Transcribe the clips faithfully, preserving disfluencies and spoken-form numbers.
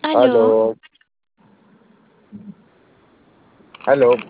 Aló, Aló, aló,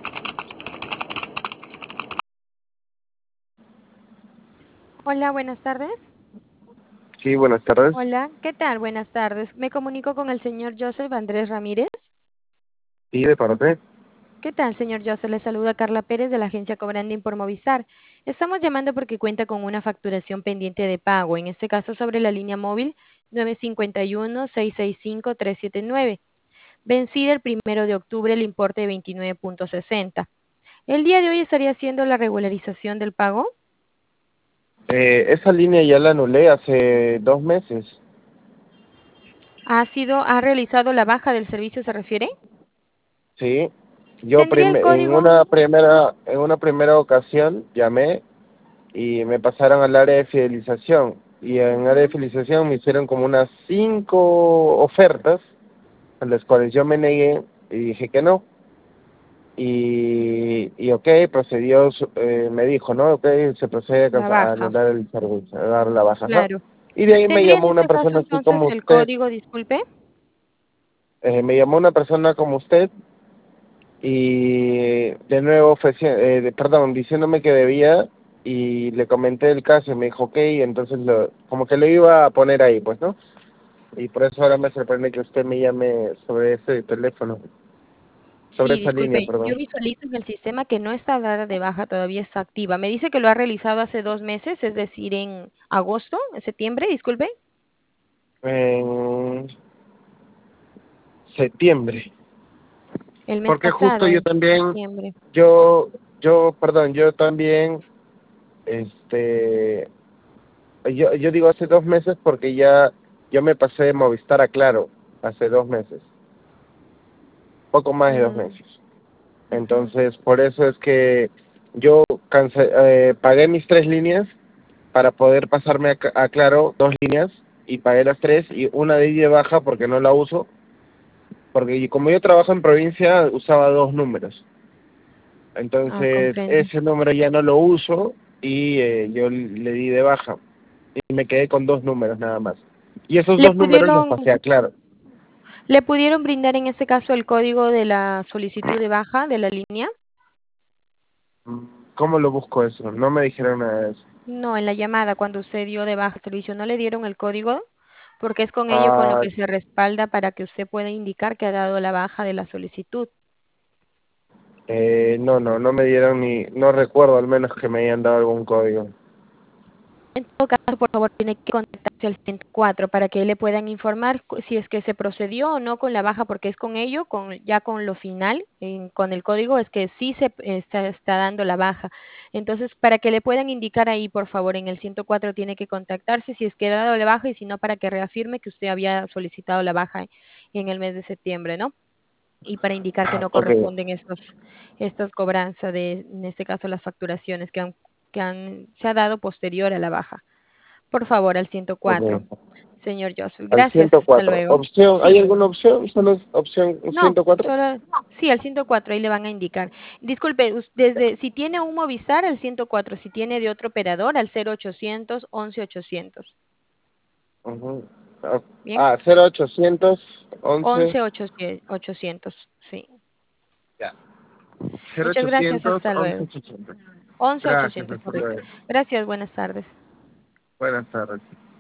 hola, buenas tardes. sí, buenas tardes. Hola, ¿qué tal? Buenas tardes. Me comunico con el señor Joseph Andrés Ramírez. Sí, de parte. ¿Qué tal, señor Joseph? Le saluda Carla Pérez de la agencia Cobranding por Movistar. Estamos llamando porque cuenta con una facturación pendiente de pago, en este caso sobre la línea móvil nueve cinco uno, seis seis cinco, tres siete nueve, vencida el primero de octubre el importe de veintinueve punto sesenta. El día de hoy estaría haciendo la regularización del pago. Eh, esa línea ya la anulé hace dos meses. ¿Ha sido, ha realizado la baja del servicio, se refiere? Sí, yo ¿Tendría prim- el en código? una primera en una primera ocasión llamé y me pasaron al área de fidelización y en área de Ujú. fidelización me hicieron como unas cinco ofertas a las cuales yo me negué y dije que no. Y, y ok, procedió, su- eh, me dijo, ¿no? Ok, se procede a, La cansa- a baja, anular el servicio, a dar la baja, ajá. claro. Y de ahí me ¿Tendría en llamó una este caso persona así entonces como el usted, código, disculpe? eh, me llamó una persona como usted y de nuevo ofreci eh, de- perdón, diciéndome que debía y le comenté el caso y me dijo, ok, entonces lo, como que lo iba a poner ahí, pues, ¿no? Y por eso ahora me sorprende que usted me llame sobre ese teléfono, sobre Sí, esa línea, disculpe, yo perdón. visualizo en el sistema que no está dada de baja, todavía está activa. Me dice que lo ha realizado hace dos meses, es decir, en agosto, en septiembre, disculpe, En septiembre. el mes Porque justo pasado, yo en también, septiembre. yo, yo, perdón, yo también, este, yo, yo digo hace dos meses porque ya yo me pasé de Movistar a Claro hace dos meses, poco más de dos Mm, meses. ujú. Entonces, por eso es que yo cance- eh, pagué mis tres líneas para poder pasarme a, Ca- a Claro dos líneas y pagué las tres y una de ida de baja porque no la uso, porque como yo trabajo en provincia usaba dos números. Ah, Entonces, comprendo. ese número ya no lo uso y eh, yo le di de baja. Y me quedé con dos números nada más. Y esos ¿Le dos números los pudieron, pasé a Claro. le pudieron brindar en este caso el código de la solicitud de baja de la línea? Mm, ¿Cómo lo busco eso? No me dijeron nada de eso. No, en la llamada, cuando usted dio de baja el servicio, ¿no le dieron el código? Porque es con ello con lo Ah, que se respalda para que usted pueda indicar que ha dado la baja de la solicitud. eh, no, no, no me dieron ni... No recuerdo al menos que me hayan dado algún código. En todo caso, por favor, tiene que contactarse al ciento cuatro para que le puedan informar cu- si es que se procedió o no con la baja, porque es con ello, con, ya con lo final, en- con el código, es que sí se eh, está, está dando la baja. Entonces, para que le puedan indicar ahí, por favor, en el ciento cuatro tiene que contactarse si es que ha dado la baja y si no, para que reafirme que usted había solicitado la baja en el mes de septiembre, ¿no? Y para indicar que no Ok, corresponden estos, estas cobranzas de, en este caso, las facturaciones que han, que han, se ha dado posterior a la baja. Por favor, al ciento cuatro, ok. señor Joseph. Al Gracias, ciento hasta cuatro. luego. Opción, ¿hay Sí, alguna opción? ¿Solo es opción no, ciento cuatro? solo, sí, al ciento cuatro, ahí le van a indicar. Disculpe, us- desde, si tiene un Movistar, al ciento cuatro, si tiene de otro operador, al cero ochocientos, once ochocientos. Ujú. Ah, Bien, ah, cero ochocientos once. once ochocientos, sí. Ya. Muchas gracias, cero ochocientos hasta once luego. ochocientos. once Gracias, ochocientos, hasta correcto. luego. Gracias, buenas tardes. Buenas tardes.